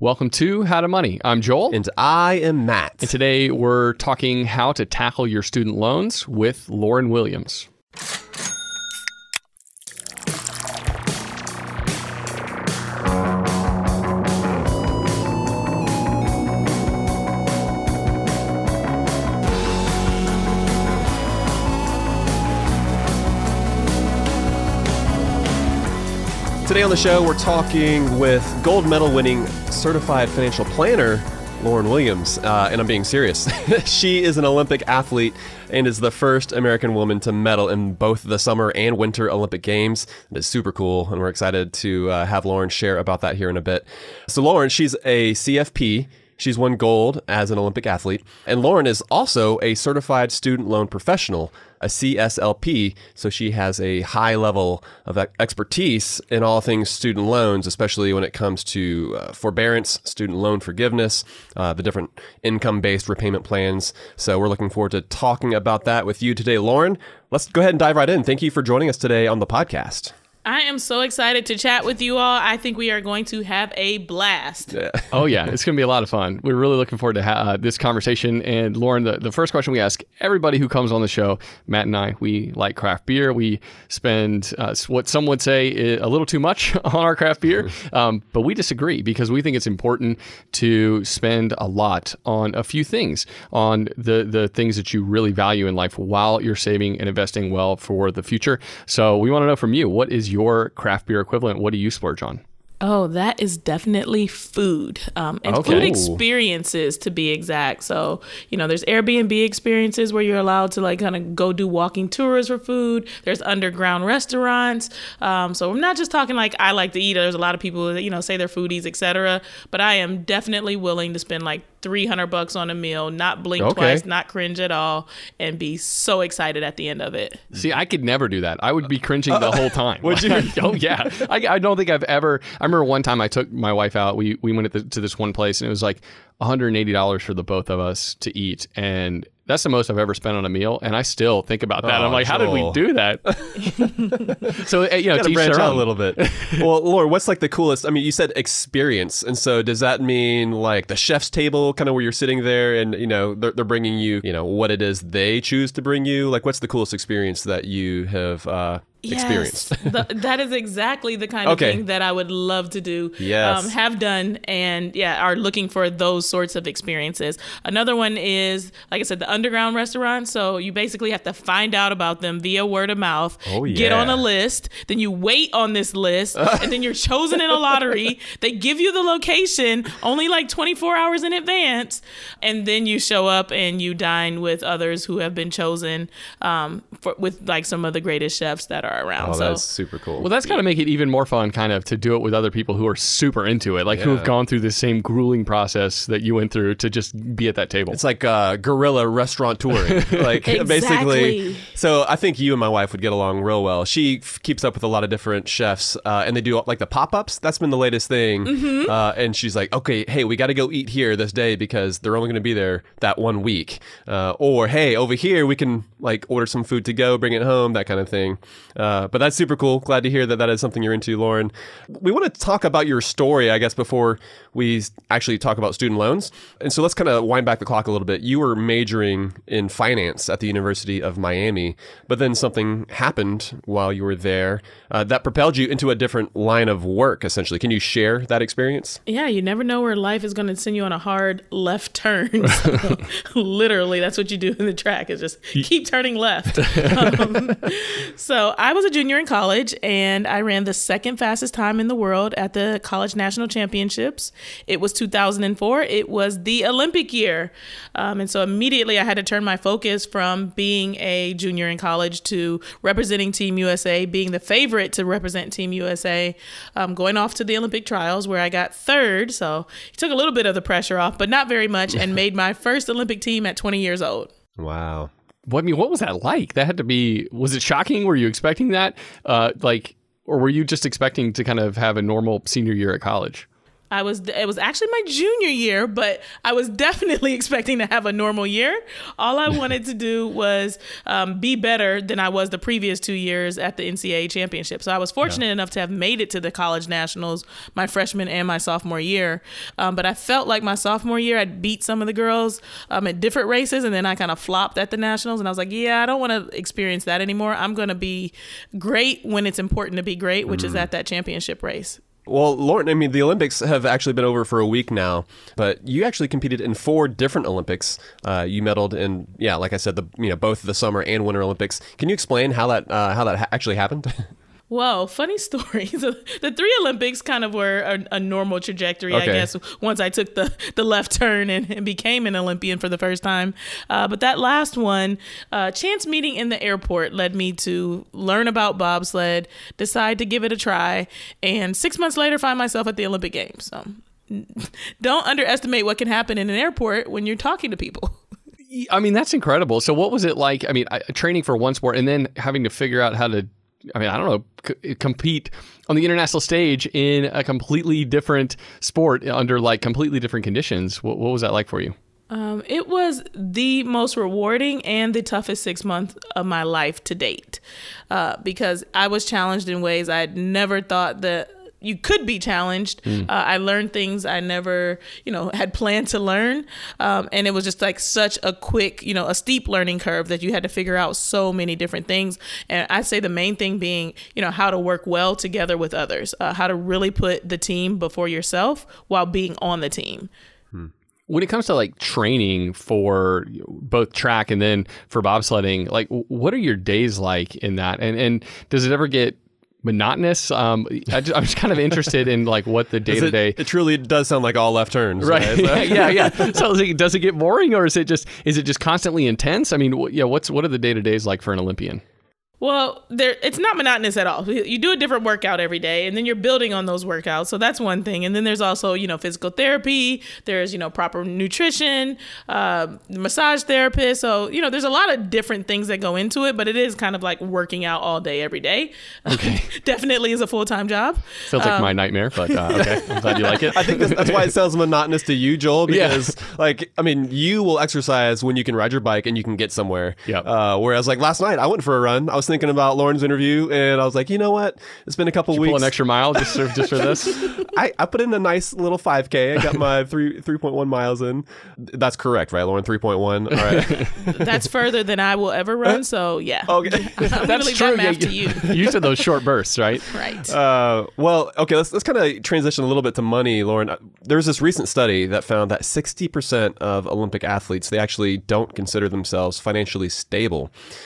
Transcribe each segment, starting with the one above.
Welcome to How to Money. I'm Joel. And I am Matt. And today we're talking how to tackle your student loans with Lauren Williams. Today on the show, we're talking with gold medal winning certified financial planner, Lauren Williams. And I'm being serious. She is an Olympic athlete and is the first American woman to medal in both the Summer and Winter Olympic Games. It is super cool, and we're excited to have Lauren share about that here in a bit. So Lauren, she's a CFP. She's won gold as an Olympic athlete. And Lauren is also a certified student loan professional, a CSLP. So she has a high level of expertise in all things student loans, especially when it comes to forbearance, student loan forgiveness, the different income-based repayment plans. So we're looking forward to talking about that with you today, Lauren. Let's go ahead and dive right in. Thank you for joining us today on the podcast. I am so excited to chat with you all. I think we are going to have a blast. Yeah. Oh, yeah. It's going to be a lot of fun. We're really looking forward to this conversation. And Lauren, the first question we ask everybody who comes on the show, Matt and I, we like craft beer. We spend what some would say a little too much on our craft beer. But we disagree because we think it's important to spend a lot on a few things, on the things that you really value in life while you're saving and investing well for the future. So we want to know from you, what is your craft beer equivalent? What do you splurge on? Oh, that is definitely food and food experiences, to be exact. So, there's Airbnb experiences where you're allowed to kind of go do walking tours for food. There's underground restaurants. So I'm not just talking I like to eat. There's a lot of people that, say they're foodies, etc. But I am definitely willing to spend $300 on a meal, not blink twice, not cringe at all, and be so excited at the end of it. See, I could never do that. I would be cringing the whole time. Would you? Oh, yeah. I don't think I've ever... I remember one time I took my wife out. We went to this one place, and it was $180 for the both of us to eat, and that's the most I've ever spent on a meal, and I still think about that. I'm like, how did we do that? So, to branch out a little bit. Well, Lauren, what's the coolest? I mean, you said experience, and so does that mean the chef's table, kind of where you're sitting there, and they're bringing you, what it is they choose to bring you? What's the coolest experience that you have experienced? Yes, that is exactly the kind of thing that I would love to do. Yes. Have done, and are looking for those sorts of experiences. Another one is, like I said, the underground restaurants. So you basically have to find out about them via word of mouth, get on a list, then you wait on this list, and then you're chosen in a lottery. They give you the location only 24 hours in advance, and then you show up and you dine with others who have been chosen with some of the greatest chefs that are around. Oh, that's super cool. Well, that's got to make it even more fun, kind of, to do it with other people who are super into it, who have gone through the same grueling process that you went through to just be at that table. It's like guerrilla restaurant touring, exactly. Basically. So I think you and my wife would get along real well. She keeps up with a lot of different chefs, and they do the pop-ups. That's been the latest thing. Mm-hmm. And she's like, okay, hey, we got to go eat here this day because they're only going to be there that 1 week. Or hey, over here we can order some food to go, bring it home, that kind of thing. But that's super cool. Glad to hear that is something you're into, Lauren. We want to talk about your story, I guess, before we actually talk about student loans. And so let's kind of wind back the clock a little bit. You were majoring in finance at the University of Miami, but then something happened while you were there that propelled you into a different line of work, essentially. Can you share that experience? Yeah, you never know where life is going to send you on a hard left turn. So, literally, that's what you do in the track, is just keep turning left. So I was a junior in college, and I ran the second fastest time in the world at the College National Championships. It was 2004. It was the Olympic year. And so immediately I had to turn my focus from being a junior in college to representing Team USA, being the favorite to represent Team USA, going off to the Olympic trials where I got third. So it took a little bit of the pressure off, but not very much, and made my first Olympic team at 20 years old. Wow. What was that like? That had to be, was it shocking? Were you expecting that? Or were you just expecting to kind of have a normal senior year at college? It was actually my junior year, but I was definitely expecting to have a normal year. All I wanted to do was be better than I was the previous 2 years at the NCAA championship. So I was fortunate enough to have made it to the college nationals my freshman and my sophomore year. But I felt like my sophomore year, I'd beat some of the girls at different races, and then I kind of flopped at the nationals. And I was like, I don't want to experience that anymore. I'm going to be great when it's important to be great, which is at that championship race. Well, Lauren, I mean, the Olympics have actually been over for a week now, but you actually competed in 4 different Olympics. You medaled in, like I said, both the Summer and Winter Olympics. Can you explain how that actually happened? Well, funny story. So the 3 Olympics kind of were a normal trajectory, I guess, once I took the left turn and became an Olympian for the first time. But that last one, chance meeting in the airport led me to learn about bobsled, decide to give it a try, and 6 months later find myself at the Olympic Games. So don't underestimate what can happen in an airport when you're talking to people. I mean, that's incredible. So what was it like? I mean, training for one sport and then having to figure out how to, I don't know, compete on the international stage in a completely different sport under like completely different conditions. What was that like for you? It was the most rewarding and the toughest 6 months of my life to date, because I was challenged in ways I had never thought that you could be challenged. I learned things I never, had planned to learn. And it was just like such a quick, a steep learning curve that you had to figure out so many different things. And I'd say the main thing being, how to work well together with others, how to really put the team before yourself while being on the team. When it comes to like training for both track and then for bobsledding, like what are your days like in that? And does it ever get monotonous? I'm just kind of interested in like what the day-to-day. It truly does sound like all left turns, right? Yeah. So does it get boring, or is it just constantly intense? I mean, what are the day-to-days like for an Olympian? Well, it's not monotonous at all. You do a different workout every day, and then you're building on those workouts. So that's one thing. And then there's also, physical therapy. There's, proper nutrition, massage therapist. So, there's a lot of different things that go into it, but it is kind of like working out all day, every day. Okay. Definitely is a full-time job. Sounds like my nightmare, but okay. I'm glad you like it. I think that's why it sounds monotonous to you, Joel, because you will exercise when you can ride your bike and you can get somewhere. Yeah. Whereas like last night I went for a run. I was thinking about Lauren's interview, and I was like, you know what? It's been a couple weeks. Pull an extra mile just for this. I put in a nice little 5K. I got my 3.1 miles in. That's correct, right, Lauren? 3.1. All right. That's further than I will ever run. So yeah. Okay. I'm gonna leave that math to you. You said those short bursts, right? Right. Well, okay. Let's kind of transition a little bit to money, Lauren. There's this recent study that found that 60% of Olympic athletes, they actually don't consider themselves financially stable.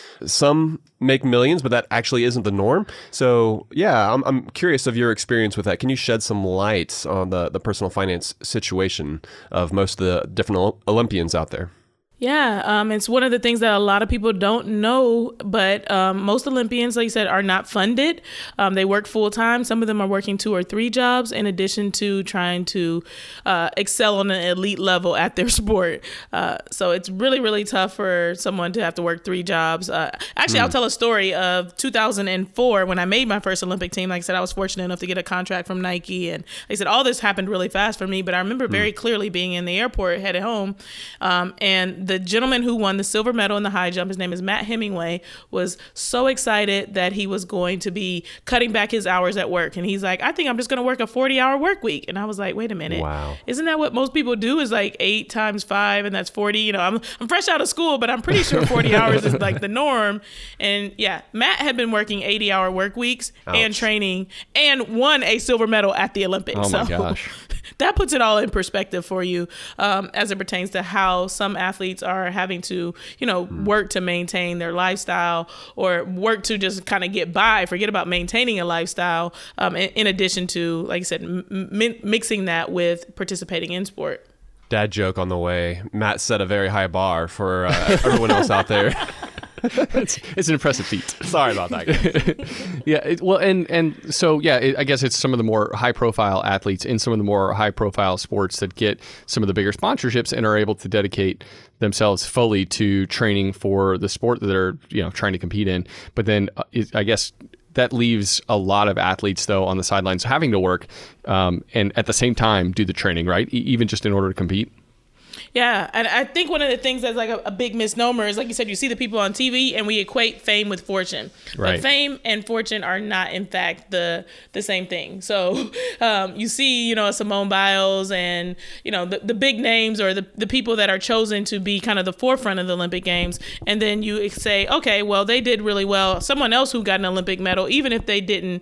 Some make millions, but that actually isn't the norm. So yeah, I'm curious of your experience with that. Can you shed some light on the personal finance situation of most of the different Olympians out there? Yeah, it's one of the things that a lot of people don't know, but most Olympians, like you said, are not funded. They work full time. Some of them are working 2 or 3 jobs in addition to trying to excel on an elite level at their sport. So it's really, really tough for someone to have to work 3 jobs. Actually, I'll tell a story of 2004 when I made my first Olympic team. Like I said, I was fortunate enough to get a contract from Nike. And like I said, all this happened really fast for me, but I remember very clearly being in the airport headed home, and the gentleman who won the silver medal in the high jump, his name is Matt Hemingway, was so excited that he was going to be cutting back his hours at work. And he's like, I think I'm just going to work a 40-hour work week. And I was like, wait a minute. Wow. Isn't that what most people do, is like 8 times 5 and that's 40? I'm fresh out of school, but I'm pretty sure 40 hours is like the norm. And yeah, Matt had been working 80-hour work weeks and training and won a silver medal at the Olympics. Oh my gosh. That puts it all in perspective for you as it pertains to how some athletes are having to, work to maintain their lifestyle or work to just kind of get by, forget about maintaining a lifestyle, in addition to, like I said, mixing that with participating in sport. Dad joke on the way. Matt set a very high bar for everyone else out there. It's an impressive feat. Sorry about that. Yeah. I guess it's some of the more high profile athletes in some of the more high profile sports that get some of the bigger sponsorships and are able to dedicate themselves fully to training for the sport that they're, trying to compete in. But then I guess that leaves a lot of athletes, though, on the sidelines having to work and at the same time do the training, right? Even just in order to compete. Yeah, and I think one of the things that's like a big misnomer is, like you said, you see the people on TV and we equate fame with fortune. Right. But fame and fortune are not, in fact, the same thing. So you see, a Simone Biles and, the big names or the people that are chosen to be kind of the forefront of the Olympic Games. And then you say, okay, well, they did really well. Someone else who got an Olympic medal, even if they didn't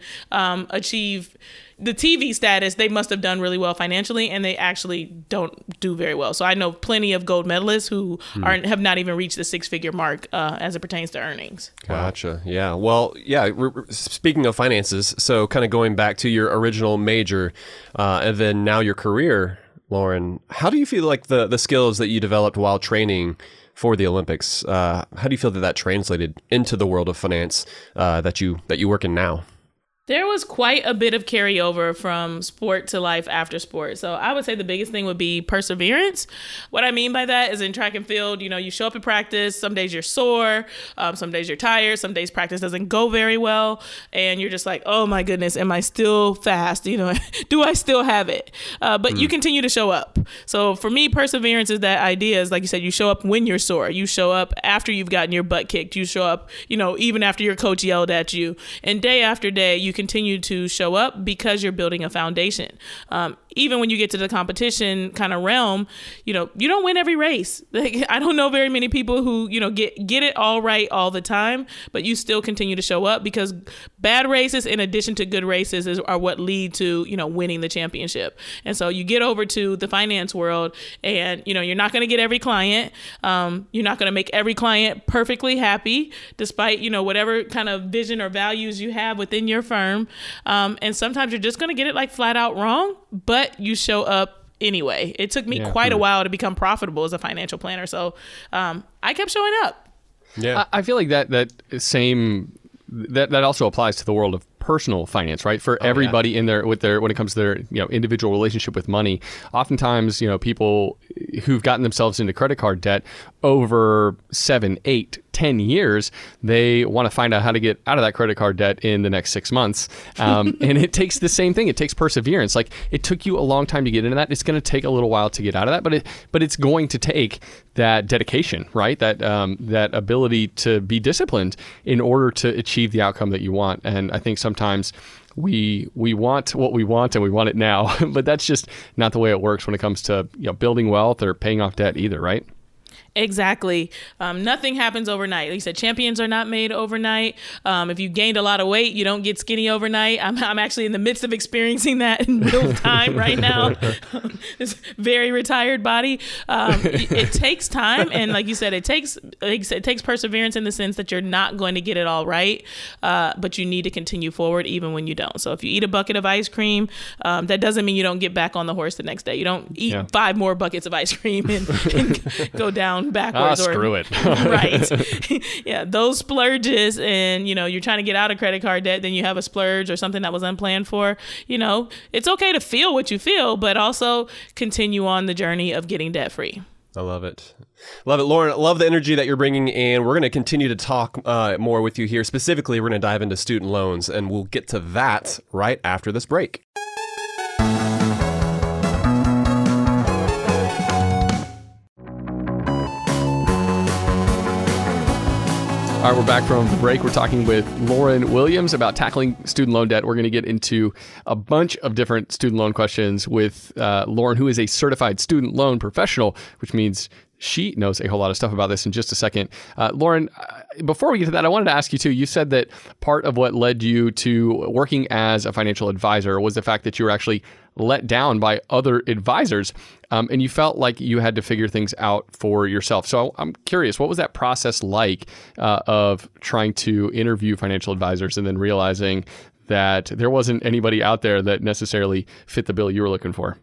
achieve the TV status, they must have done really well financially, and they actually don't do very well. So I know plenty of gold medalists who have not even reached the six-figure mark as it pertains to earnings. Gotcha. Yeah. Well, yeah. Speaking of finances, so kind of going back to your original major and then now your career, Lauren, how do you feel like the skills that you developed while training for the Olympics, how do you feel that translated into the world of finance that you work in now? There was quite a bit of carryover from sport to life after sport. So I would say the biggest thing would be perseverance. What I mean by that is in track and field, you show up at practice. Some days you're sore. Some days you're tired. Some days practice doesn't go very well. And you're just like, oh my goodness, am I still fast? Do I still have it? But you continue to show up. So for me, perseverance is that idea is, like you said, you show up when you're sore. You show up after you've gotten your butt kicked. You show up, even after your coach yelled at you. And day after day, you continue to show up because you're building a foundation. Even when you get to the competition kind of realm, you don't win every race. I don't know very many people who, get it all right all the time, but you still continue to show up because bad races in addition to good races are what lead to, winning the championship. And so you get over to the finance world and, you're not going to get every client. You're not going to make every client perfectly happy despite, whatever kind of vision or values you have within your firm. And sometimes you're just going to get it like flat out wrong, but you show up anyway. It took me quite a while to become profitable as a financial planner. So I kept showing up. Yeah, I feel like that also applies to the world of personal finance, right? For everybody in there when it comes to their individual relationship with money. Oftentimes, people who've gotten themselves into credit card debt over 7, 8, 10 years, they want to find out how to get out of that credit card debt in the next 6 months. And it takes the same thing. It takes perseverance. Like it took you a long time to get into that. It's going to take a little while to get out of that, but it's going to take that dedication, right? That ability to be disciplined in order to achieve the outcome that you want. And I think sometimes we want what we want and we want it now, but that's just not the way it works when it comes to building wealth or paying off debt either, right? Exactly. Nothing happens overnight. Like you said, champions are not made overnight. If you gained a lot of weight, you don't get skinny overnight. I'm actually in the midst of experiencing that in real time right now. This very retired body. It takes time, and like you said, it takes perseverance in the sense that you're not going to get it all right, but you need to continue forward even when you don't. So if you eat a bucket of ice cream, that doesn't mean you don't get back on the horse the next day. You don't eat 5 more buckets of ice cream and go down backwards. Screw it. Right. Yeah, those splurges and, you're trying to get out of credit card debt, then you have a splurge or something that was unplanned for, it's okay to feel what you feel, but also continue on the journey of getting debt free. I love it. Love it, Lauren. Love the energy that you're bringing, and we're going to continue to talk more with you here. Specifically, we're going to dive into student loans, and we'll get to that right after this break. All right, we're back from the break. We're talking with Lauren Williams about tackling student loan debt. We're going to get into a bunch of different student loan questions with Lauren, who is a certified student loan professional, which means she knows a whole lot of stuff about this in just a second. Lauren, before we get to that, I wanted to ask you too, you said that part of what led you to working as a financial advisor was the fact that you were actually let down by other advisors, and you felt like you had to figure things out for yourself. So I'm curious, what was that process like of trying to interview financial advisors and then realizing that there wasn't anybody out there that necessarily fit the bill you were looking for?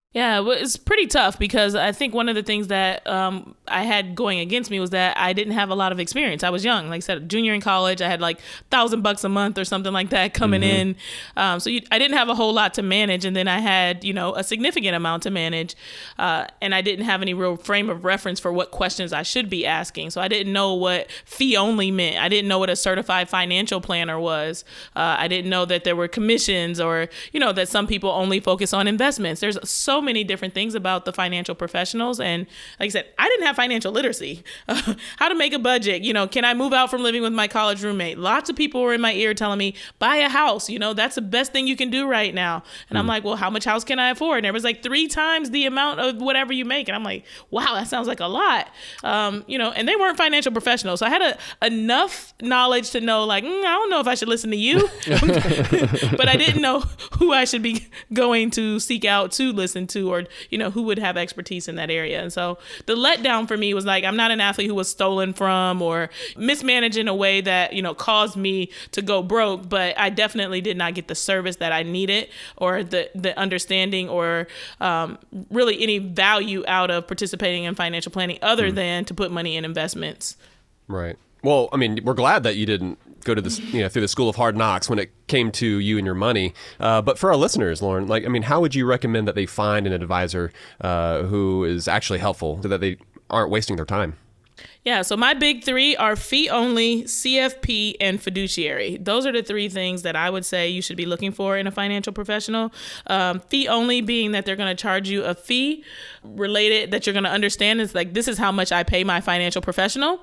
Yeah, well, it's pretty tough because I think one of the things that I had going against me was that I didn't have a lot of experience. I was young. Like I said, junior in college, I had like $1,000 a month or something like that coming in. I didn't have a whole lot to manage. And then I had, a significant amount to manage. And I didn't have any real frame of reference for what questions I should be asking. So I didn't know what fee only meant. I didn't know what a certified financial planner was. I didn't know that there were commissions or, that some people only focus on investments. There's so many different things about the financial professionals. And like I said, I didn't have financial literacy. How to make a budget, can I move out from living with my college roommate? Lots of people were in my ear telling me, buy a house, that's the best thing you can do right now. And I'm like, well, how much house can I afford? And it was like 3 times the amount of whatever you make. And I'm like, wow, that sounds like a lot. And they weren't financial professionals. So I had enough knowledge to know like, I don't know if I should listen to you, but I didn't know who I should be going to seek out to listen to, or, who would have expertise in that area. And so the letdown for me was like, I'm not an athlete who was stolen from or mismanaged in a way that, caused me to go broke, but I definitely did not get the service that I needed or the understanding or really any value out of participating in financial planning other than to put money in investments. Right. Well, I mean, we're glad that you didn't go to this, through the school of hard knocks when it came to you and your money. But for our listeners, Lauren, how would you recommend that they find an advisor who is actually helpful so that they aren't wasting their time? Yeah, so my big 3 are fee only, CFP, and fiduciary. Those are the 3 things that I would say you should be looking for in a financial professional. Fee only being that they're going to charge you a fee related that you're going to understand is like, this is how much I pay my financial professional.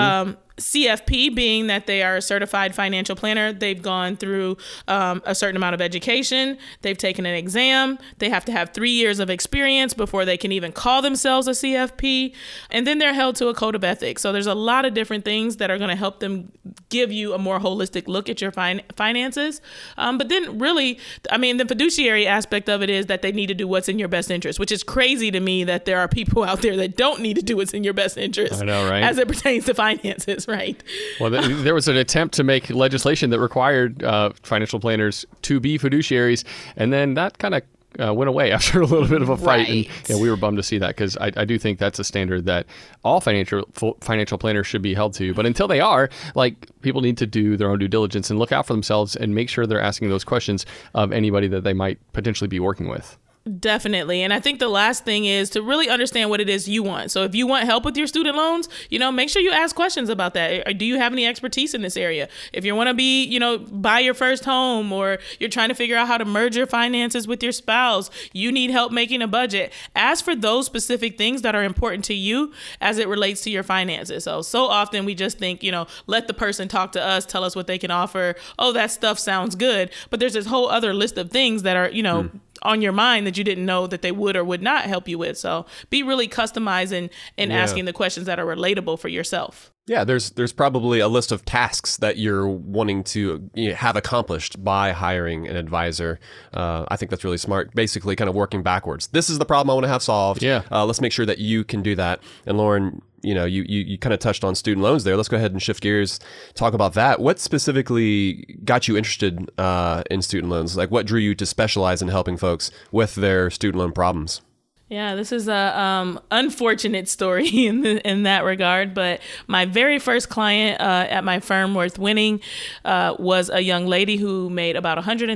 CFP being that they are a certified financial planner. They've gone through a certain amount of education. They've taken an exam. They have to have 3 years of experience before they can even call themselves a CFP. And then they're held to a code of ethics. So there's a lot of different things that are going to help them give you a more holistic look at your finances. But then really, the fiduciary aspect of it is that they need to do what's in your best interest, which is crazy to me that there are people out there that don't need to do what's in your best interest. I know, right? As it pertains to finances. Right. Well, there was an attempt to make legislation that required financial planners to be fiduciaries, and then that kind of went away after a little bit of a fight. Right. And we were bummed to see that because I do think that's a standard that all financial planners should be held to. But until they are, people need to do their own due diligence and look out for themselves and make sure they're asking those questions of anybody that they might potentially be working with. Definitely. And I think the last thing is to really understand what it is you want. So if you want help with your student loans, make sure you ask questions about that. Do you have any expertise in this area? If you want to be, buy your first home, or you're trying to figure out how to merge your finances with your spouse, you need help making a budget. Ask for those specific things that are important to you as it relates to your finances. So often we just think, let the person talk to us, tell us what they can offer. Oh, that stuff sounds good. But there's this whole other list of things that are, on your mind that you didn't know that they would or would not help you with. So be really customizing and asking the questions that are relatable for yourself. Yeah, there's probably a list of tasks that you're wanting to have accomplished by hiring an advisor. I think that's really smart. Basically, kind of working backwards. This is the problem I want to have solved. Yeah. Let's make sure that you can do that. And Lauren, you kind of touched on student loans there. Let's go ahead and shift gears, talk about that. What specifically got you interested in student loans? Like, what drew you to specialize in helping folks with their student loan problems? Yeah, this is a unfortunate story in that regard. But my very first client at my firm, Worth Winning, was a young lady who made about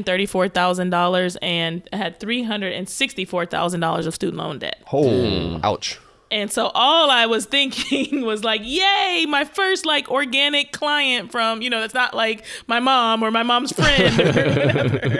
$134,000 and had $364,000 of student loan debt. Oh, ouch. And so all I was thinking was like, yay, my first organic client from, that's not like my mom or my mom's friend or whatever.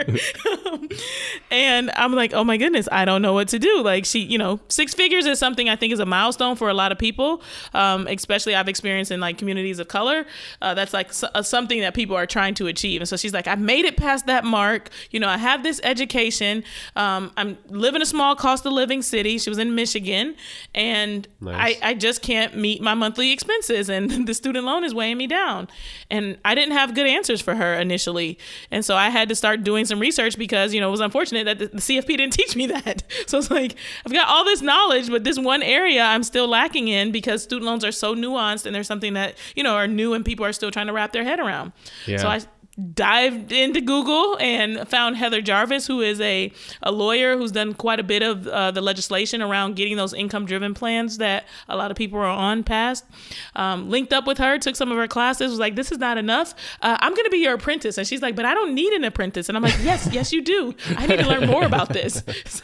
And I'm like, oh my goodness, I don't know what to do. She, 6 figures is something I think is a milestone for a lot of people, especially I've experienced in communities of color. That's something that people are trying to achieve. And so she's like, I made it past that mark. I have this education. I'm living in a small cost of living city. She was in Michigan. And nice. I just can't meet my monthly expenses, and the student loan is weighing me down. And I didn't have good answers for her initially. And so I had to start doing some research because, it was unfortunate that the CFP didn't teach me that. So it's like, I've got all this knowledge, but this one area I'm still lacking in because student loans are so nuanced and there's something that, are new and people are still trying to wrap their head around. Yeah. So I dived into Google and found Heather Jarvis, who is a lawyer who's done quite a bit of the legislation around getting those income-driven plans that a lot of people are on past. Linked up with her, took some of her classes, was like, this is not enough. I'm going to be your apprentice. And she's like, but I don't need an apprentice. And I'm like, yes, you do. I need to learn more about this.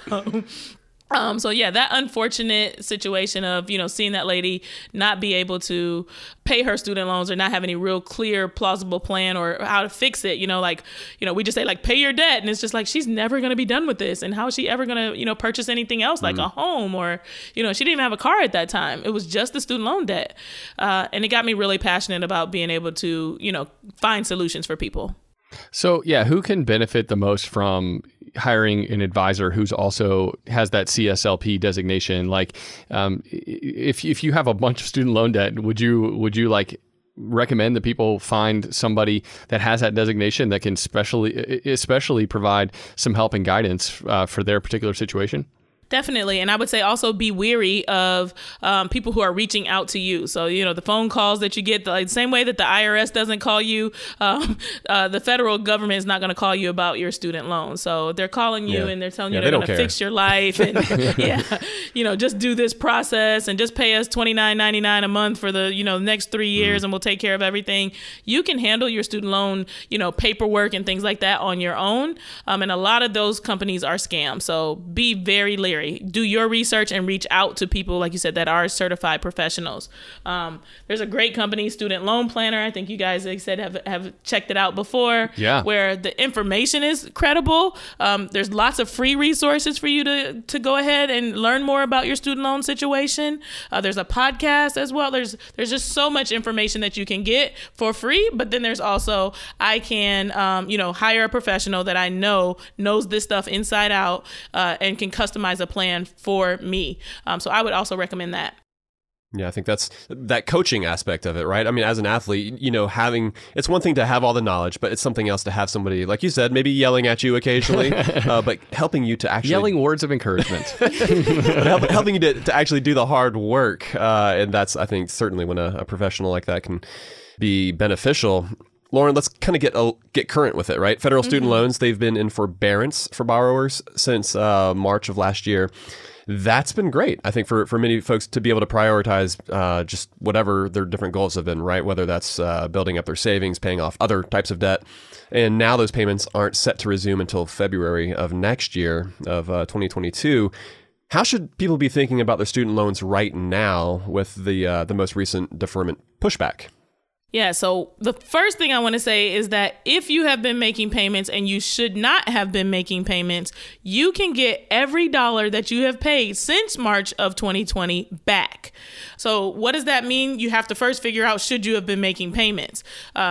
So yeah, that unfortunate situation of, seeing that lady not be able to pay her student loans or not have any real clear, plausible plan or how to fix it, we just say like, pay your debt. And it's just like, she's never going to be done with this. And how is she ever going to, purchase anything else like a home or, she didn't even have a car at that time. It was just the student loan debt. And it got me really passionate about being able to, find solutions for people. So yeah, who can benefit the most from hiring an advisor who's also has that CSLP designation? Like, if you have a bunch of student loan debt, would you like recommend that people find somebody that has that designation that can especially provide some help and guidance for their particular situation? Definitely. And I would say also be wary of people who are reaching out to you. So, the phone calls that you get, the same way that the IRS doesn't call you, the federal government is not going to call you about your student loan. So they're calling you and they're telling you they're going to fix your life. And just do this process and just pay us $29.99 a month for the, next 3 years and we'll take care of everything. You can handle your student loan, paperwork and things like that on your own. And a lot of those companies are scams. So be very leery. Do your research and reach out to people, like you said, that are certified professionals. There's a great company, Student Loan Planner. I think you guys, like I said, have checked it out before. Yeah. Where the information is credible. There's lots of free resources for you to go ahead and learn more about your student loan situation. There's a podcast as well. There's just so much information that you can get for free. But then there's also, I can hire a professional that I know knows this stuff inside out and can customize a plan for me. So I would also recommend that. Yeah, I think that's that coaching aspect of it, right? I mean, as an athlete, it's one thing to have all the knowledge, but it's something else to have somebody, like you said, maybe yelling at you occasionally, but helping you to actually... Yelling words of encouragement. helping you to actually do the hard work. And that's, I think, certainly when a professional like that can be beneficial. Lauren, let's kind of get current with it, right? Federal student loans, they've been in forbearance for borrowers since March of last year. That's been great, I think, for many folks to be able to prioritize just whatever their different goals have been, right? Whether that's building up their savings, paying off other types of debt. And now those payments aren't set to resume until February of next year of 2022. How should people be thinking about their student loans right now with the most recent deferment pushback? Yeah, so the first thing I want to say is that if you have been making payments and you should not have been making payments, you can get every dollar that you have paid since March of 2020 back. So what does that mean? You have to first figure out, should you have been making payments?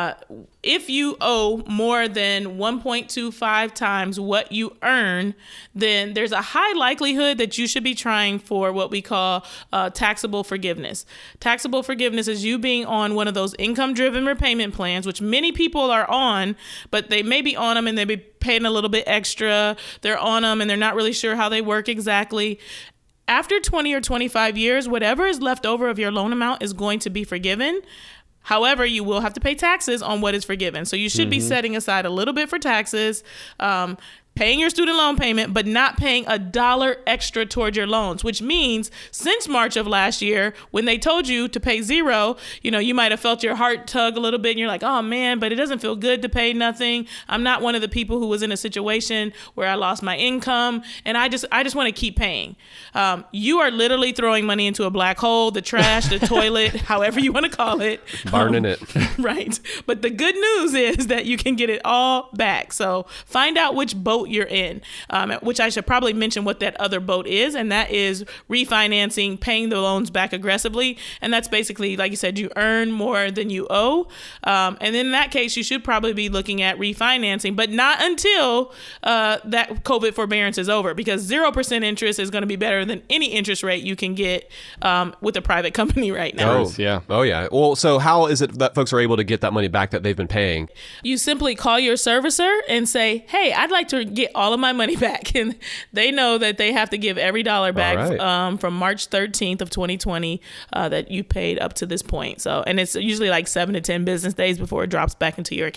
If you owe more than 1.25 times what you earn, then there's a high likelihood that you should be trying for what we call taxable forgiveness. Taxable forgiveness is you being on one of those income-driven repayment plans, which many people are on, but they may be on them and they be paying a little bit extra. They're on them and they're not really sure how they work exactly. After 20 or 25 years, whatever is left over of your loan amount is going to be forgiven. However, you will have to pay taxes on what is forgiven. So you should be setting aside a little bit for taxes, paying your student loan payment, but not paying $1 extra toward your loans, which means since March of last year, when they told you to pay zero, you might have felt your heart tug a little bit and you're like, oh man, but it doesn't feel good to pay nothing. I'm not one of the people who was in a situation where I lost my income and I just want to keep paying. You are literally throwing money into a black hole, the trash, the toilet, however you want to call it. Burning it. Right. But the good news is that you can get it all back. So find out which boat you're in, which I should probably mention what that other boat is, and that is refinancing, paying the loans back aggressively. And that's basically, like you said, you earn more than you owe. And in that case, you should probably be looking at refinancing, but not until that COVID forbearance is over, because 0% interest is going to be better than any interest rate you can get with a private company right now. Oh, yeah. Well, so how is it that folks are able to get that money back that they've been paying? You simply call your servicer and say, hey, I'd like to get all of my money back. And they know that they have to give every dollar back from March 13th of 2020 that you paid up to this point. So, and it's usually like 7 to 10 business days before it drops back into your account.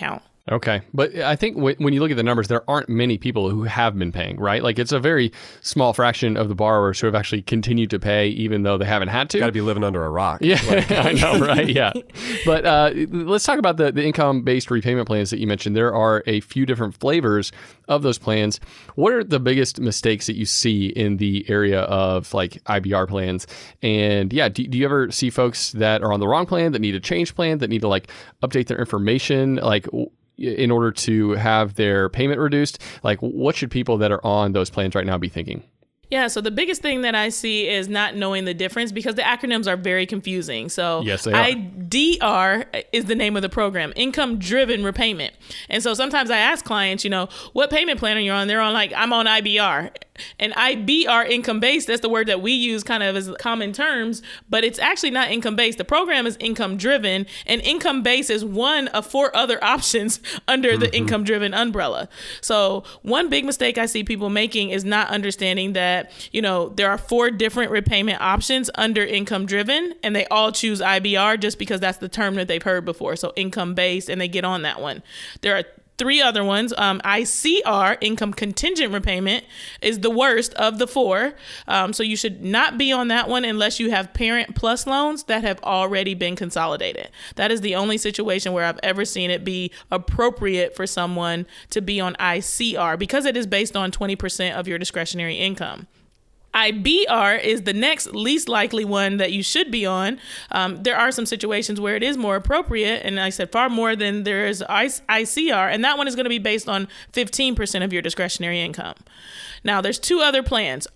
Okay. But I think when you look at the numbers, there aren't many people who have been paying, right? Like it's a very small fraction of the borrowers who have actually continued to pay even though they haven't had to. Got to be living under a rock. Yeah, I know, right? Yeah. But let's talk about the income-based repayment plans that you mentioned. There are a few different flavors of those plans. What are the biggest mistakes that you see in the area of like IBR plans? And yeah, do you ever see folks that are on the wrong plan, that need to change plan, that need to like update their information, like in order to have their payment reduced? Like what should people that are on those plans right now be thinking? Yeah, so the biggest thing that I see is not knowing the difference because the acronyms are very confusing. So yes, they are. IDR is the name of the program, Income Driven Repayment. And so sometimes I ask clients, what payment plan are you on? They're on like, I'm on IBR. And IBR, income-based, that's the word that we use kind of as common terms, but it's actually not income-based. The program is income-driven, and income-based is one of 4 other options under the income-driven umbrella. So one big mistake I see people making is not understanding that, there are 4 different repayment options under income-driven, and they all choose IBR just because that's the term that they've heard before. So income-based, and they get on that one. There are 3 other ones. ICR, income contingent repayment, is the worst of the 4. So you should not be on that one unless you have Parent Plus loans that have already been consolidated. That is the only situation where I've ever seen it be appropriate for someone to be on ICR because it is based on 20% of your discretionary income. IBR is the next least likely one that you should be on. There are some situations where it is more appropriate, and I said far more than there is ICR, and that one is going to be based on 15% of your discretionary income. Now, there's 2 other plans.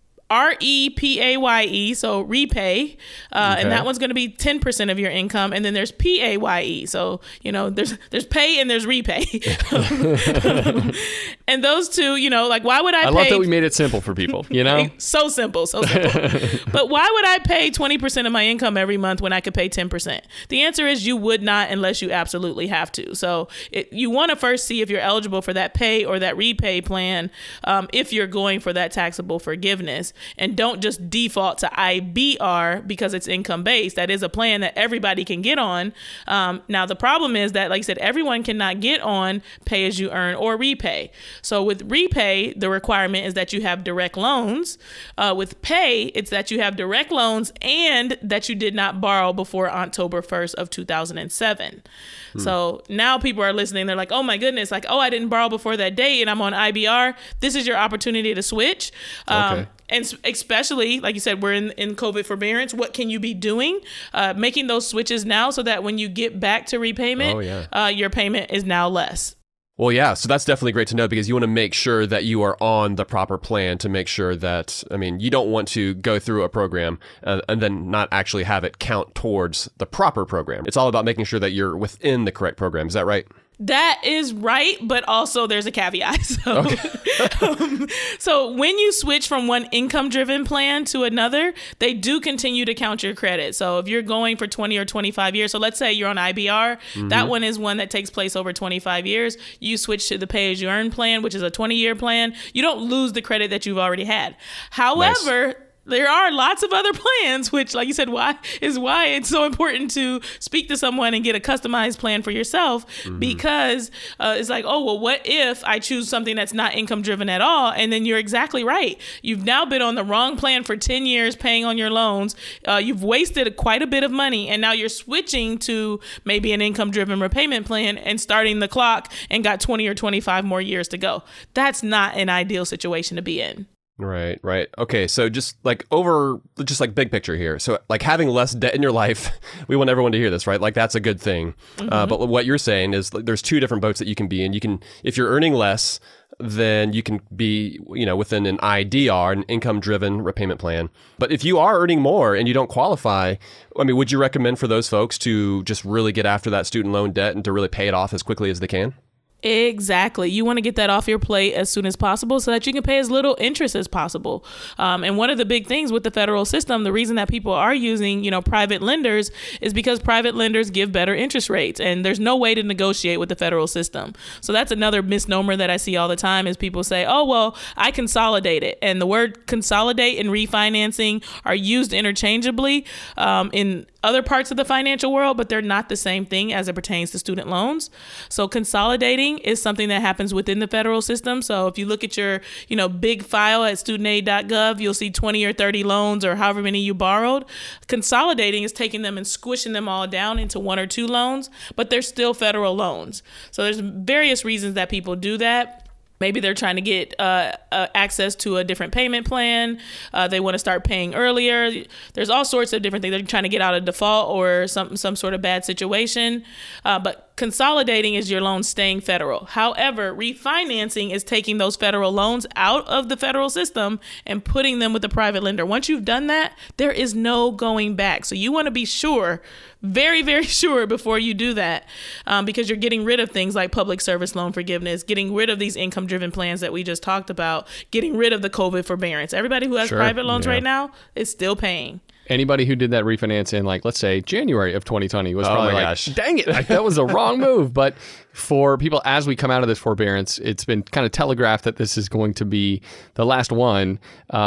REPAYE, so repay, and that one's going to be 10% of your income. And then there's PAYE, so there's pay and there's repay. And those 2, like why would I pay? I love that we made it simple for people. So simple. But why would I pay 20% of my income every month when I could pay 10%? The answer is you would not unless you absolutely have to. So you want to first see if you're eligible for that pay or that repay plan if you're going for that taxable forgiveness. And don't just default to IBR because it's income based. That is a plan that everybody can get on. Now, the problem is that, like I said, everyone cannot get on pay as you earn or repay. So with repay, the requirement is that you have direct loans. With pay, it's that you have direct loans and that you did not borrow before October 1st of 2007. So now people are listening. They're like, oh my goodness, like, oh, I didn't borrow before that date and I'm on IBR. This is your opportunity to switch. Okay. And especially, like you said, we're in COVID forbearance. What can you be doing? Making those switches now so that when you get back to repayment, your payment is now less. Well, yeah, so that's definitely great to know because you want to make sure that you are on the proper plan to make sure that, you don't want to go through a program and then not actually have it count towards the proper program. It's all about making sure that you're within the correct program. Is that right? That is right, but also there's a caveat. So when you switch from one income-driven plan to another, they do continue to count your credit. So if you're going for 20 or 25 years, so let's say you're on IBR, that one is one that takes place over 25 years. You switch to the pay-as-you-earn plan, which is a 20-year plan. You don't lose the credit that you've already had. However, there are lots of other plans, which, like you said, why it's so important to speak to someone and get a customized plan for yourself, because it's like, oh, well, what if I choose something that's not income driven at all? And then you're exactly right. You've now been on the wrong plan for 10 years paying on your loans. You've wasted quite a bit of money. And now you're switching to maybe an income driven repayment plan and starting the clock and got 20 or 25 more years to go. That's not an ideal situation to be in. Right. Okay, so just like big picture here. So like having less debt in your life, we want everyone to hear this, right? Like that's a good thing. But what you're saying is there's 2 different boats that you can be in. You can, if you're earning less, then you can be, within an IDR, an income-driven repayment plan. But if you are earning more and you don't qualify, would you recommend for those folks to just really get after that student loan debt and to really pay it off as quickly as they can? Exactly. You want to get that off your plate as soon as possible so that you can pay as little interest as possible. And one of the big things with the federal system, the reason that people are using, private lenders is because private lenders give better interest rates and there's no way to negotiate with the federal system. So that's another misnomer that I see all the time is people say, oh, well, I consolidate it. And the word consolidate and refinancing are used interchangeably. In other parts of the financial world, but they're not the same thing as it pertains to student loans. So consolidating is something that happens within the federal system. So if you look at your, big file at studentaid.gov, you'll see 20 or 30 loans or however many you borrowed. Consolidating is taking them and squishing them all down into 1 or 2 loans, but they're still federal loans. So there's various reasons that people do that. Maybe they're trying to get access to a different payment plan. They want to start paying earlier. There's all sorts of different things. They're trying to get out of default or some sort of bad situation. But consolidating is your loan staying federal. However, refinancing is taking those federal loans out of the federal system and putting them with a private lender. Once you've done that, there is no going back. So you want to be sure, very, very sure before you do that, because you're getting rid of things like public service loan forgiveness, getting rid of these income-driven plans that we just talked about, getting rid of the COVID forbearance. Everybody who has private loans right now is still paying. Anybody who did that refinance in, let's say, January of 2020 was probably gosh. dang it, that was a wrong move. But for people, as we come out of this forbearance, it's been kind of telegraphed that this is going to be the last one.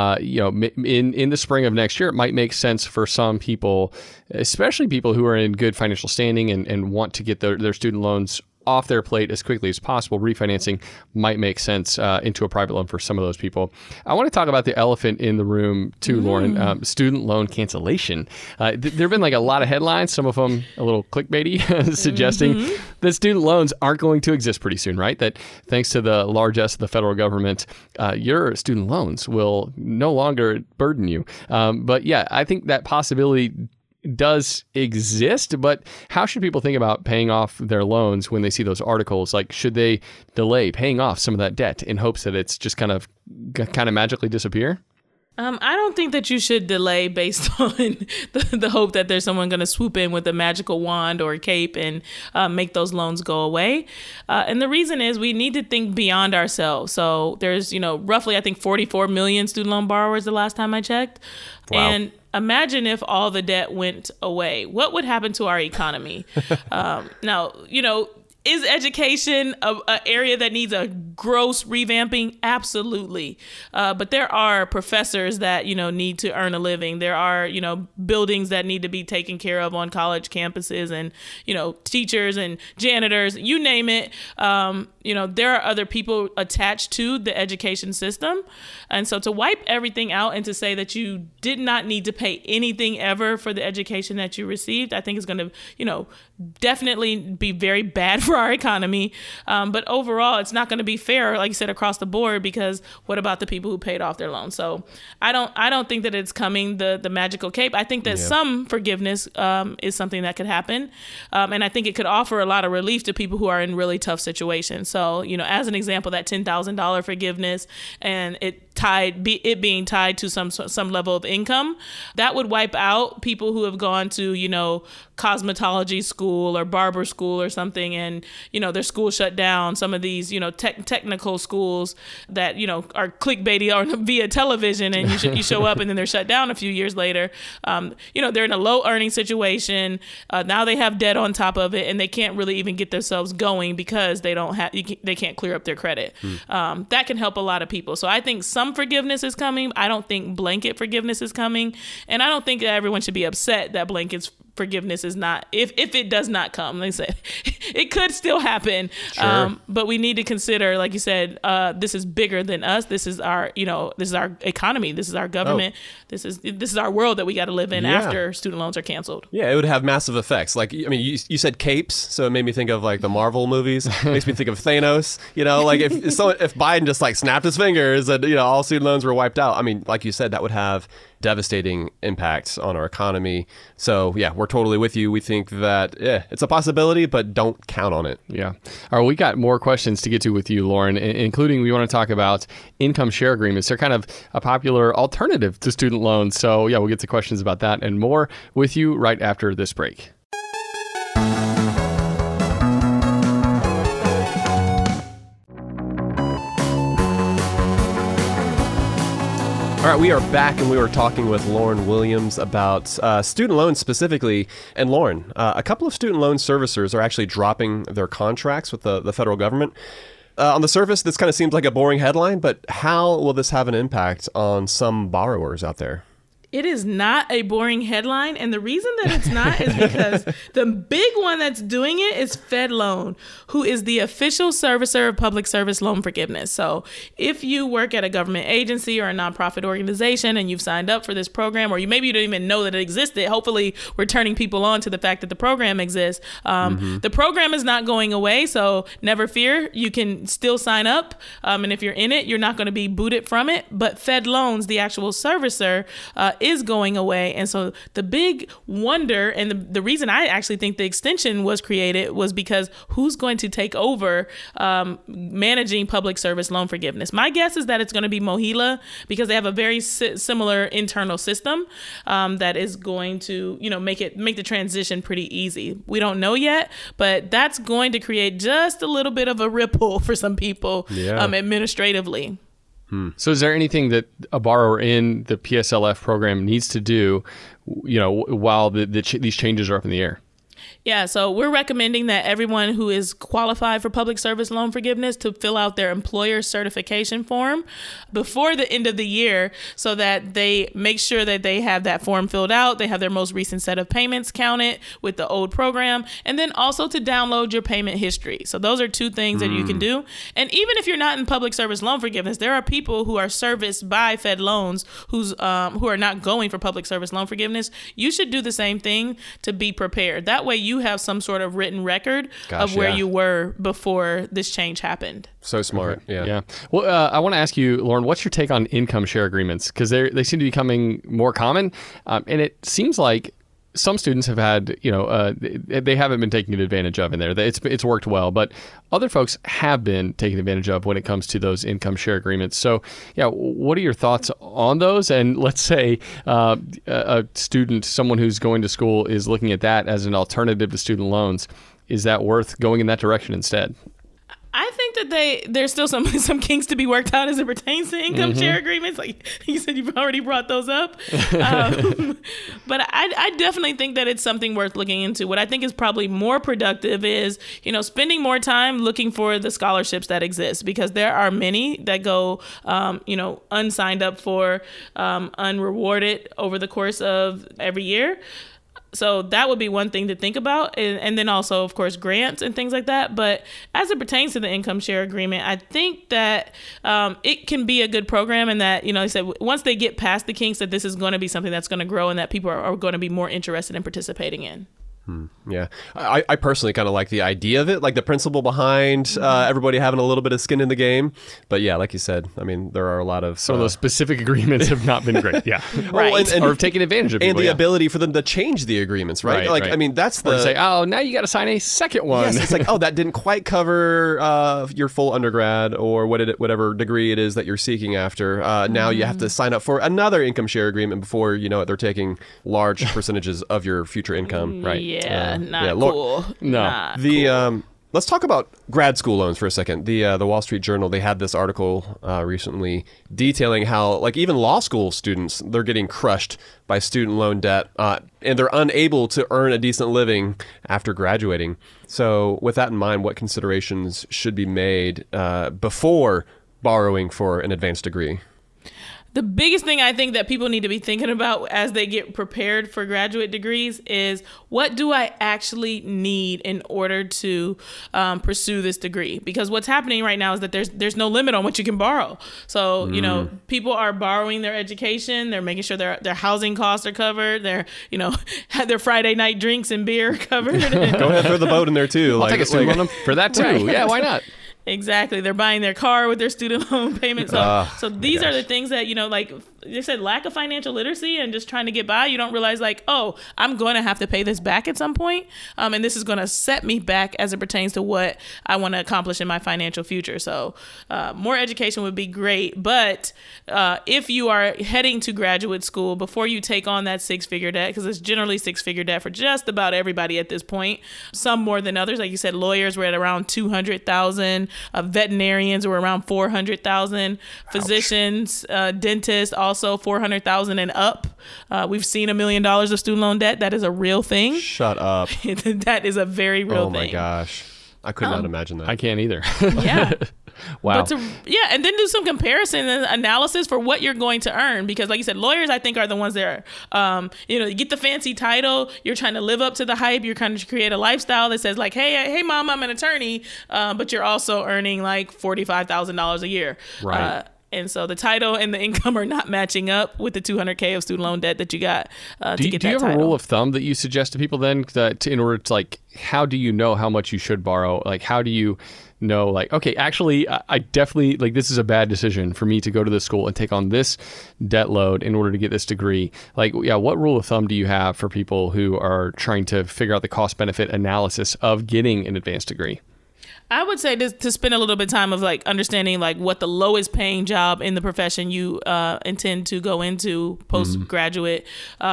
In the spring of next year, it might make sense for some people, especially people who are in good financial standing and want to get their student loans off their plate as quickly as possible. Refinancing might make sense into a private loan for some of those people. I want to talk about the elephant in the room too, Lauren, student loan cancellation. There have been a lot of headlines, some of them a little clickbaity, suggesting that student loans aren't going to exist pretty soon, right? That thanks to the largesse of the federal government, your student loans will no longer burden you. But yeah, I think that possibility does exist, but how should people think about paying off their loans when they see those articles? Should they delay paying off some of that debt in hopes that it's just kind of magically disappear? I don't think that you should delay based on the hope that there's someone going to swoop in with a magical wand or a cape and make those loans go away. And the reason is we need to think beyond ourselves. So there's, roughly, I think 44 million student loan borrowers the last time I checked. Wow. And imagine if all the debt went away. What would happen to our economy? Now, is education an area that needs a gross revamping? Absolutely. But there are professors that, need to earn a living. There are, buildings that need to be taken care of on college campuses and, teachers and janitors, you name it. There are other people attached to the education system. And so to wipe everything out and to say that you did not need to pay anything ever for the education that you received, I think is going to, definitely be very bad for our economy. But overall, it's not going to be fair, like you said, across the board, because what about the people who paid off their loans? So I don't think that it's coming, the magical cape. I think that some forgiveness is something that could happen. And I think it could offer a lot of relief to people who are in really tough situations. So, as an example, that $10,000 forgiveness and it being tied to some level of income, that would wipe out people who have gone to, cosmetology school or barber school or something, and, their school shut down. Some of these, technical schools that, are clickbaity or via television, and you show up and then they're shut down a few years later. They're in a low earning situation. Now they have debt on top of it, and they can't really even get themselves going because they can't clear up their credit. That can help a lot of people. So I think some forgiveness is coming. I don't think blanket forgiveness is coming. And I don't think that everyone should be upset that blanket forgiveness is not, if it does not come. Like I said, it could still happen. Sure. But we need to consider, like you said, this is bigger than us. This is our, this is our economy. This is our government. This is our world that we got to live in after student loans are canceled. Yeah, it would have massive effects. You said capes, so it made me think of the Marvel movies. It makes me think of Thanos. If Biden just snapped his fingers and all student loans were wiped out. Like you said, that would have devastating impacts on our economy. So yeah, we're totally with you. We think that it's a possibility, but don't count on it. Yeah. All right, we got more questions to get to with you, Lauren, including we want to talk about income share agreements. They're kind of a popular alternative to student loans. So yeah, we'll get to questions about that and more with you right after this break. All right, we are back, and we were talking with Lauren Williams about student loans specifically. And Lauren, a couple of student loan servicers are actually dropping their contracts with the federal government. On the surface, this kind of seems like a boring headline, but how will this have an impact on some borrowers out there? It is not a boring headline, and the reason that it's not is because the big one that's doing it is FedLoan, who is the official servicer of public service loan forgiveness. So if you work at a government agency or a nonprofit organization and you've signed up for this program, or maybe you didn't even know that it existed, hopefully we're turning people on to the fact that the program exists. The program is not going away, so never fear. You can still sign up, and if you're in it, you're not going to be booted from it. But FedLoans, the actual servicer, is going away. And so the big wonder, and the reason I actually think the extension was created was because who's going to take over managing public service loan forgiveness? My guess is that it's going to be MOHELA, because they have a very similar internal system that is going to, make the transition pretty easy. We don't know yet, but that's going to create just a little bit of a ripple for some people administratively. So is there anything that a borrower in the PSLF program needs to do, while these changes are up in the air? Yeah, so we're recommending that everyone who is qualified for public service loan forgiveness to fill out their employer certification form before the end of the year, so that they make sure that they have that form filled out, they have their most recent set of payments counted with the old program, and then also to download your payment history. So those are two things that you can do. And even if you're not in public service loan forgiveness, there are people who are serviced by FedLoans who are not going for public service loan forgiveness. You should do the same thing to be prepared. That way you have some sort of written record of where you were before this change happened. So smart. Yeah. Well, I want to ask you, Lauren, what's your take on income share agreements? Because they seem to be becoming more common. And it seems like some students have had, they haven't been taken advantage of in there. It's worked well, but other folks have been taken advantage of when it comes to those income share agreements. So, what are your thoughts on those? And let's say a student, someone who's going to school, is looking at that as an alternative to student loans. Is that worth going in that direction instead? I think that there's still some kinks to be worked out as it pertains to income share agreements. Like you said, you've already brought those up. But I definitely think that it's something worth looking into. What I think is probably more productive is, spending more time looking for the scholarships that exist, because there are many that go, unsigned up for, unrewarded over the course of every year. So that would be one thing to think about. And then also, of course, grants and things like that. But as it pertains to the income share agreement, I think that it can be a good program, and that, I said, once they get past the kinks, that this is going to be something that's going to grow and that people are going to be more interested in participating in. Yeah. I personally kind of like the idea of it, like the principle behind everybody having a little bit of skin in the game. But yeah, like you said, I mean, there are a lot of... Some of those specific agreements have not been great. Yeah. Right. And or have taken advantage of people. And the ability for them to change the agreements, right? I mean, that's the... Or say, now you got to sign a second one. Yes, it's like, that didn't quite cover your full undergrad or whatever degree it is that you're seeking after. Now you have to sign up for another income share agreement before, they're taking large percentages of your future income. Right. Yeah, cool. No. Let's talk about grad school loans for a second. The Wall Street Journal, they had this article recently detailing how, like, even law school students, they're getting crushed by student loan debt, and they're unable to earn a decent living after graduating. So with that in mind, what considerations should be made before borrowing for an advanced degree? The biggest thing I think that people need to be thinking about as they get prepared for graduate degrees is, what do I actually need in order to pursue this degree? Because what's happening right now is that there's no limit on what you can borrow. So, people are borrowing their education. They're making sure their housing costs are covered. Have their Friday night drinks and beer covered. Go ahead, throw the boat in there too. I'll take a student loan for that too. Right. Yeah, why not? Exactly. They're buying their car with their student loan payments. So these are the things that, like they said, lack of financial literacy and just trying to get by. You don't realize, like, I'm going to have to pay this back at some point. And this is going to set me back as it pertains to what I want to accomplish in my financial future. So more education would be great. But if you are heading to graduate school, before you take on that six-figure debt, because it's generally six-figure debt for just about everybody at this point, some more than others. Like you said, lawyers were at around $200,000. Veterinarians were around $400,000. Physicians, dentists, also $400,000 and up. We've seen $1 million of student loan debt. That is a real thing. Shut up. That is a very real thing. Oh my gosh. I could not imagine that. I can't either. Yeah. Wow. And then do some comparison and analysis for what you're going to earn. Because like you said, lawyers, I think, are the ones that are, you get the fancy title. You're trying to live up to the hype. You're trying to create a lifestyle that says like, hey, mom, I'm an attorney. But you're also earning like $45,000 a year. Right. And so the title and the income are not matching up with the $200K of student loan debt that you got to get that title. Do you have a rule of thumb that you suggest to people then that in order to like, how do you know how much you should borrow? Like, how do you know, like, okay, actually, I definitely, like, this is a bad decision for me to go to this school and take on this debt load in order to get this degree. Like, yeah, what rule of thumb do you have for people who are trying to figure out the cost benefit analysis of getting an advanced degree? I would say to spend a little bit of time of like understanding like what the lowest paying job in the profession you intend to go into postgraduate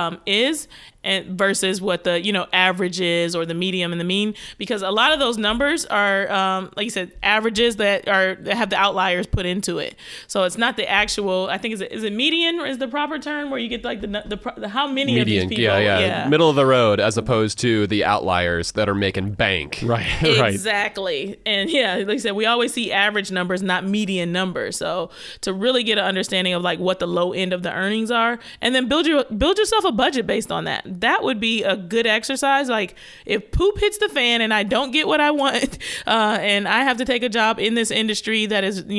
is, and versus what the average is or the medium and the mean, because a lot of those numbers are like you said, averages that have the outliers put into it. So it's not the actual. I think is it median is the proper term where you get like the how many median, of these people? Yeah, middle of the road as opposed to the outliers that are making bank. Right. Exactly. And yeah, like I said, we always see average numbers, not median numbers. So to really get an understanding of like what the low end of the earnings are, and then build yourself a budget based on that. That would be a good exercise. Like if poop hits the fan and I don't get what I want, and I have to take a job in this industry that is,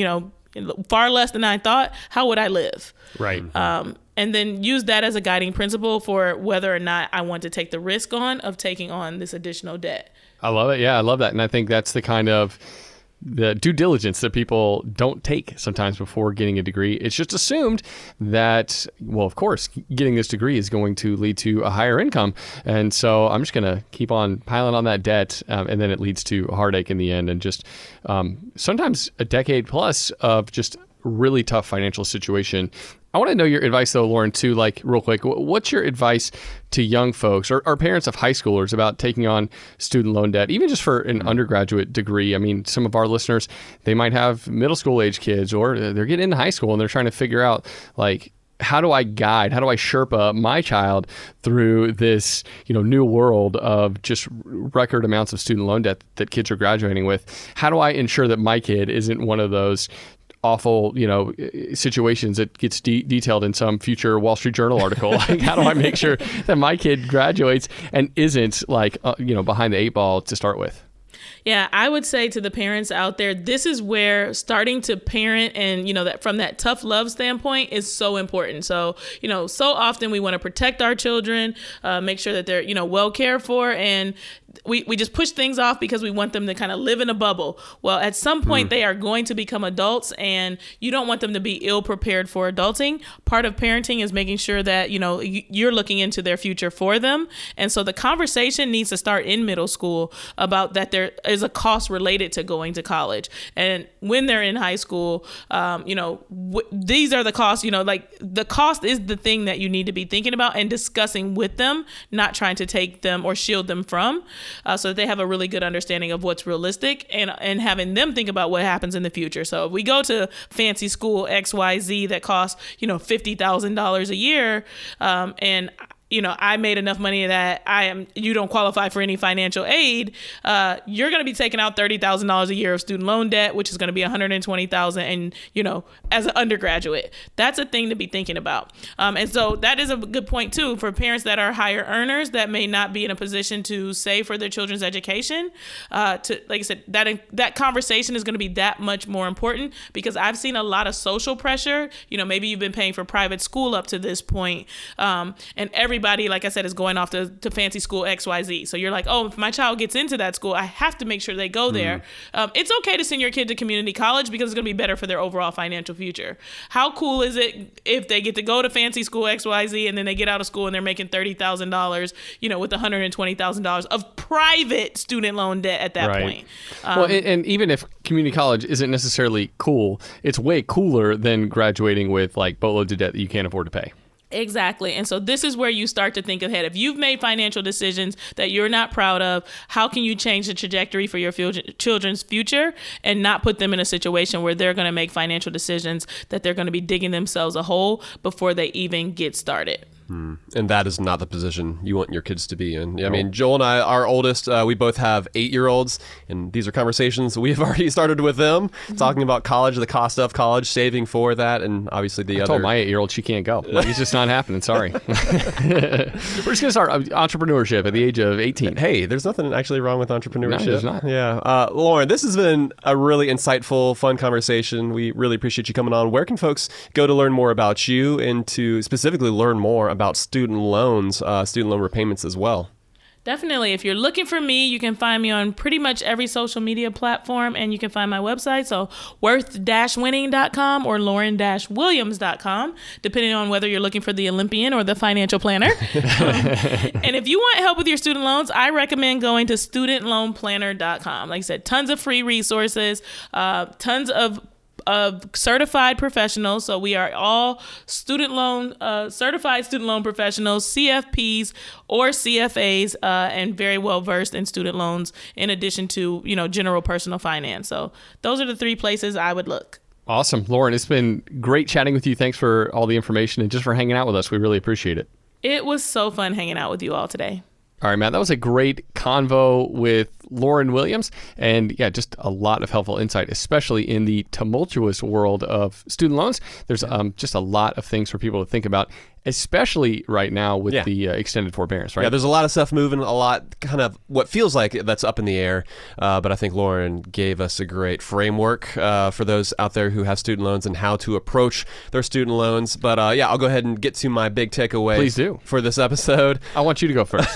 far less than I thought, how would I live? Right. And then use that as a guiding principle for whether or not I want to take the risk of taking on this additional debt. I love it. Yeah, I love that. And I think that's the kind of the due diligence that people don't take sometimes before getting a degree. It's just assumed that, well, of course, getting this degree is going to lead to a higher income. And so I'm just going to keep on piling on that debt. And then it leads to heartache in the end and just sometimes a decade plus of just really tough financial situation. I want to know your advice, though, Lauren, too, like real quick. What's your advice to young folks or parents of high schoolers about taking on student loan debt, even just for an undergraduate degree? I mean, some of our listeners, they might have middle school age kids or they're getting into high school and they're trying to figure out, like, how do I Sherpa my child through this, new world of just record amounts of student loan debt that kids are graduating with? How do I ensure that my kid isn't one of those awful, situations that gets detailed in some future Wall Street Journal article? Like, how do I make sure that my kid graduates and isn't like, behind the eight ball to start with? Yeah, I would say to the parents out there, this is where starting to parent and, that from that tough love standpoint is so important. So, so often we want to protect our children, make sure that they're, well cared for, and we just push things off because we want them to kind of live in a bubble. Well, at some point they are going to become adults, and you don't want them to be ill prepared for adulting. Part of parenting is making sure that, you're looking into their future for them. And so the conversation needs to start in middle school about that there is a cost related to going to college. And when they're in high school, these are the costs, like the cost is the thing that you need to be thinking about and discussing with them, not trying to take them or shield them from. So that they have a really good understanding of what's realistic and having them think about what happens in the future. So if we go to fancy school XYZ that costs, $50,000 a year, and I made enough money that you don't qualify for any financial aid, you're going to be taking out $30,000 a year of student loan debt, which is going to be $120,000. And, as an undergraduate, that's a thing to be thinking about. And so that is a good point too, for parents that are higher earners that may not be in a position to save for their children's education. Like I said, that conversation is going to be that much more important, because I've seen a lot of social pressure. Maybe you've been paying for private school up to this point, and everybody, like I said, is going off to fancy school XYZ. So you're like, oh, if my child gets into that school, I have to make sure they go there. It's okay to send your kid to community college because it's going to be better for their overall financial future. How cool is it if they get to go to fancy school XYZ and then they get out of school and they're making $30,000, with $120,000 of private student loan debt at that point? Well, and even if community college isn't necessarily cool, it's way cooler than graduating with like boatloads of debt that you can't afford to pay. Exactly. And so this is where you start to think ahead. If you've made financial decisions that you're not proud of, how can you change the trajectory for your children's future and not put them in a situation where they're going to make financial decisions that they're going to be digging themselves a hole before they even get started? And that is not the position you want your kids to be in. I mean, Joel and I, our oldest, we both have 8-year-olds, and these are conversations we've already started with them, talking about college, the cost of college, saving for that, and obviously I told my 8-year-old she can't go. Like, it's just not happening. Sorry. We're just going to start entrepreneurship at the age of 18. Hey, there's nothing actually wrong with entrepreneurship. No, there's not. Yeah. Lauren, this has been a really insightful, fun conversation. We really appreciate you coming on. Where can folks go to learn more about you and to specifically learn more about student loans, student loan repayments as well? Definitely. If you're looking for me, you can find me on pretty much every social media platform, and you can find my website, so worth-winning.com or lauren-williams.com, depending on whether you're looking for the Olympian or the financial planner. And if you want help with your student loans, I recommend going to studentloanplanner.com. Like I said, tons of free resources, tons of certified professionals. So we are all certified student loan professionals, CFPs or CFAs, and very well versed in student loans, in addition to, general personal finance. So those are the 3 places I would look. Awesome. Lauren, it's been great chatting with you. Thanks for all the information and just for hanging out with us. We really appreciate it. It was so fun hanging out with you all today. All right, Matt, that was a great convo with Lauren Williams. And yeah, just a lot of helpful insight, especially in the tumultuous world of student loans. There's just a lot of things for people to think about, especially right now with the extended forbearance, right? Yeah, there's a lot of stuff moving, a lot kind of what feels like that's up in the air. But I think Lauren gave us a great framework for those out there who have student loans and how to approach their student loans. But I'll go ahead and get to my big takeaway. Please do. For this episode. I want you to go first.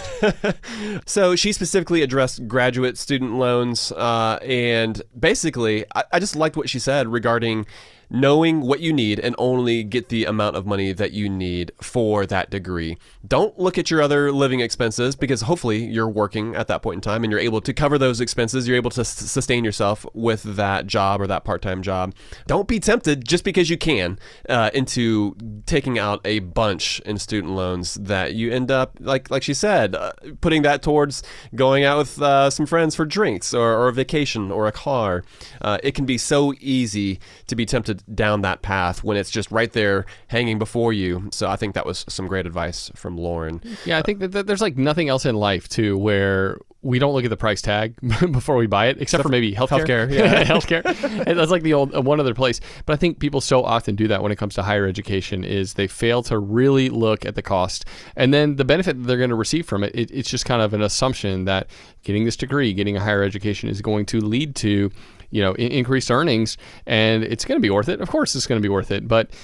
So she specifically addressed graduate student loans. And basically, I just liked what she said regarding knowing what you need and only get the amount of money that you need for that degree. Don't look at your other living expenses, because hopefully you're working at that point in time and you're able to cover those expenses. You're able to sustain yourself with that job or that part-time job. Don't be tempted just because you can into taking out a bunch in student loans that you end up, like she said, putting that towards going out with some friends for drinks or a vacation or a car. It can be so easy to be tempted down that path when it's just right there hanging before you. So I think that was some great advice from Lauren. Yeah, I think that there's like nothing else in life too where we don't look at the price tag before we buy it, except for maybe healthcare. Healthcare. And that's like the old one other place. But I think people so often do that when it comes to higher education is they fail to really look at the cost and then the benefit that they're going to receive from it. It's just kind of an assumption that getting this degree, getting a higher education is going to lead to increased earnings, and it's going to be worth it. Of course, it's going to be worth it, but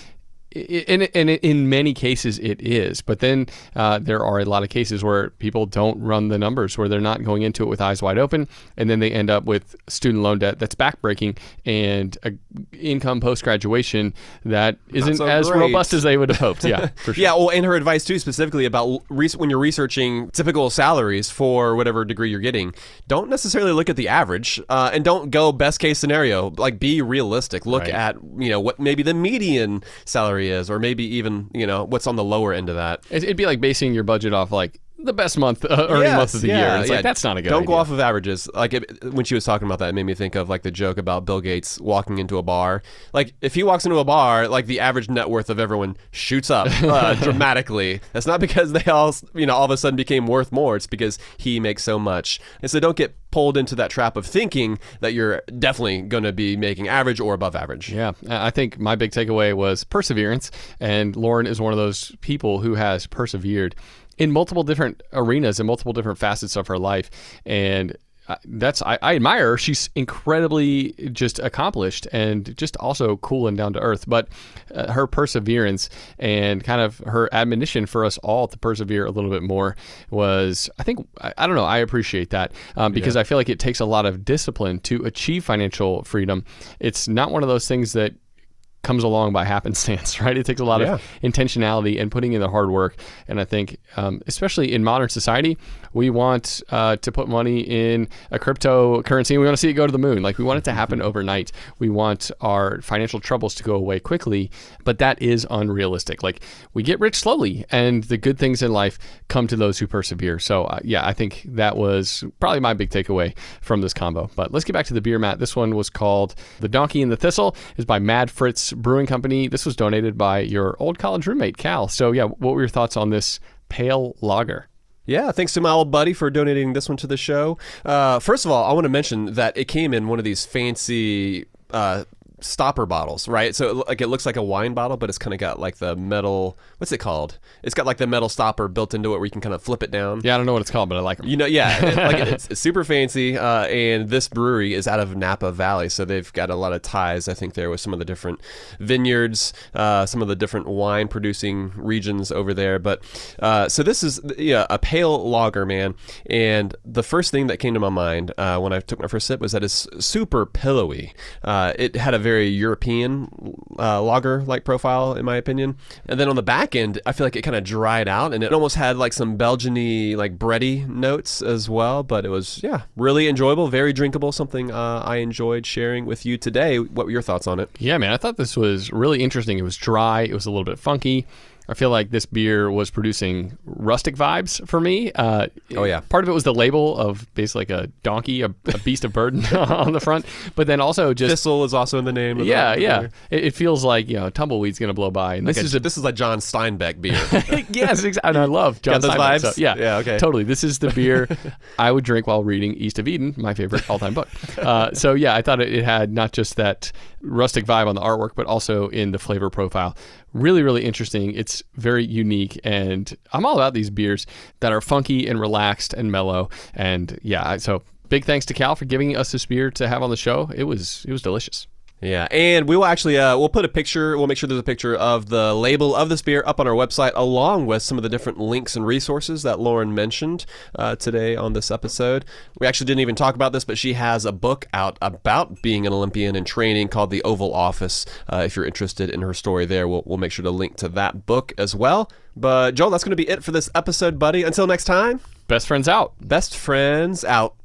in many cases it is. But then there are a lot of cases where people don't run the numbers, where they're not going into it with eyes wide open, and then they end up with student loan debt that's backbreaking and an income post-graduation that isn't as robust as they would have hoped. Yeah, for sure. Yeah, well, and her advice too, specifically about when you're researching typical salaries for whatever degree you're getting, don't necessarily look at the average and don't go best case scenario. Like, be realistic. Look at what maybe the median salary is, or maybe even what's on the lower end of that. It'd be like basing your budget off like the best month earning month of the year. It's like, that's not a good idea. Don't go off of averages. Like when she was talking about that, it made me think of like the joke about Bill Gates walking into a bar. Like if he walks into a bar, like the average net worth of everyone shoots up dramatically. That's not because they all all of a sudden became worth more. It's because he makes so much. And so don't get pulled into that trap of thinking that you're definitely going to be making average or above average. Yeah, I think my big takeaway was perseverance, and Lauren is one of those people who has persevered in multiple different arenas and multiple different facets of her life. And I admire her. She's incredibly just accomplished and just also cool and down to earth. But her perseverance and kind of her admonition for us all to persevere a little bit more was, I think, I don't know, I appreciate that because I feel like it takes a lot of discipline to achieve financial freedom. It's not one of those things that comes along by happenstance, right? It takes a lot of intentionality and putting in the hard work. And I think, especially in modern society, we want to put money in a cryptocurrency and we want to see it go to the moon. Like, we want it to happen overnight. We want our financial troubles to go away quickly, but that is unrealistic. Like, we get rich slowly, and the good things in life come to those who persevere. So I think that was probably my big takeaway from this combo. But let's get back to the beer, Matt. This one was called The Donkey and the Thistle. It's by Mad Fritz Brewing Company. This was donated by your old college roommate, Cal. So yeah, what were your thoughts on this pale lager? Yeah, thanks to my old buddy for donating this one to the show. First of all, I want to mention that it came in one of these fancy stopper bottles, right? So it looks like a wine bottle, but it's kind of got like the metal, what's it called? It's got like the metal stopper built into it where you can kind of flip it down. Yeah, I don't know what it's called, but I like them. It's super fancy. And this brewery is out of Napa Valley, so they've got a lot of ties, I think, there with some of the different vineyards, some of the different wine producing regions over there. But so this is a pale lager, man. And the first thing that came to my mind when I took my first sip was that it's super pillowy. It had a very European lager-like profile, in my opinion. And then on the back end, I feel like it kind of dried out, and it almost had like some Belgian-y, like bready notes as well. But it was, really enjoyable, very drinkable, something I enjoyed sharing with you today. What were your thoughts on it? Yeah, man, I thought this was really interesting. It was dry. It was a little bit funky. I feel like this beer was producing rustic vibes for me. Part of it was the label of basically like a donkey, a beast of burden on the front. But then also just... Thistle is also in the name. Yeah. It feels like, tumbleweed's going to blow by. And this is like John Steinbeck beer. Yes, exactly. And I love John Steinbeck. Vibes? So, yeah, okay. Totally. This is the beer I would drink while reading East of Eden, my favorite all-time book. I thought it had not just that rustic vibe on the artwork, but also in the flavor profile. Really, really interesting. It's very unique, and I'm all about these beers that are funky and relaxed and mellow. And so big thanks to Cal for giving us this beer to have on the show. It was delicious. Yeah, and we will actually, we'll put a picture, we'll make sure there's a picture of the label of this beer up on our website, along with some of the different links and resources that Lauren mentioned today on this episode. We actually didn't even talk about this, but she has a book out about being an Olympian and training called The Oval Office. If you're interested in her story there, we'll make sure to link to that book as well. But Joel, that's going to be it for this episode, buddy. Until next time. Best friends out. Best friends out.